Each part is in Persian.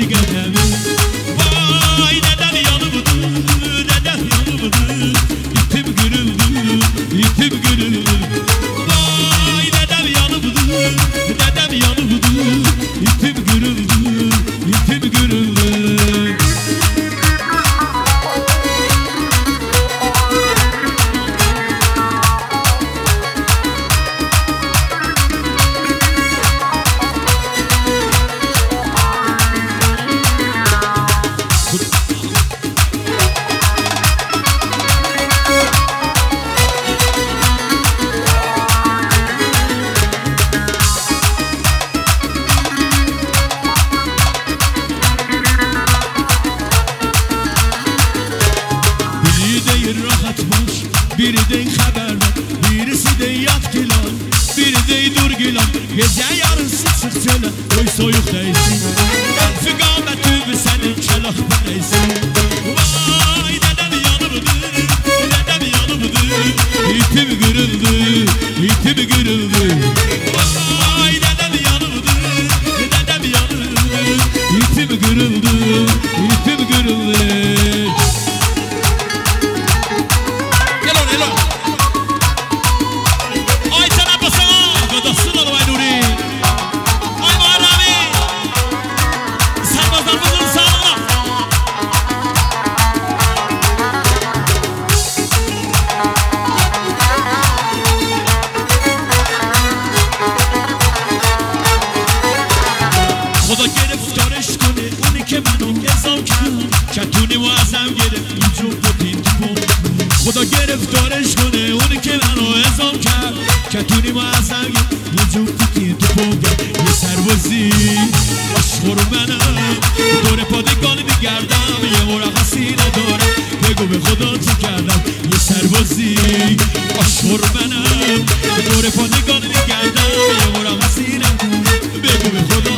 قدمی وای ددم yanı budur dedem yanı budur İtim gürüldü itim gürüldü vay dedem yanı budur dedem yanı budur İtim gürüldü itim gürüldü biri de haber ver, birisi de yat gilan, biri de dur gilan. Gece yarın sık sık söyle, oy soyuk değilsin. El figametü senin çelaklı değilsin. Vay dedem yanı budur, dedem yanı budur. İtim kırıldı, itim kırıldı. Vay dedem yanı budur, dedem yanı budur. İtim kırıldı, itim kırıldı. خدا گرفتارش کنه اونی که منو نظام کرد کتونی معظم گرفت اینجور بودین تو خدا گرفتارش کنه اونی که منو نظام کرد کتونی معظم گرفت اینجور بودین تو یه سربازی آشخور منم دور پادگان میگردم یه مرخصی ندارم بگو به خدا چی کردم یه سربازی آشخور منم دور پادگان میگردم یه مرخصی ندارم بگو به خدا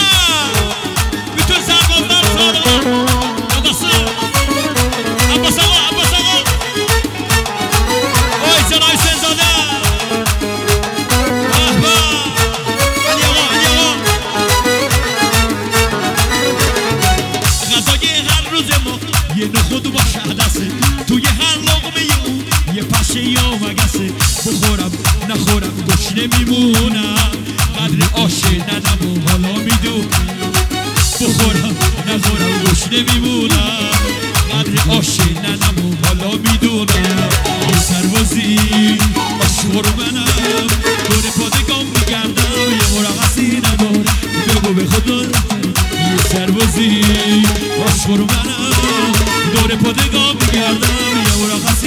یه نخود با شهدسه توی هر لقمه اون یه پشه یا مگسه بخورم نخورم گشنه میمونم قدر آشه ندم و حالا میدونم بخورم نخورم گشنه میمونم قدر آشه ندم و حالا میدونم یه سربازی آشور منم دور پادگان میگردم یه مرخصی ندارم بگو به خدا یه سربازی آشور منم دور پادگان میگردم یه مرخصی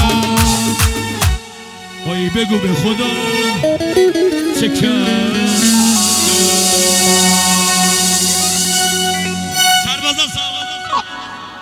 ندارم وای بگو به خدا چه کرد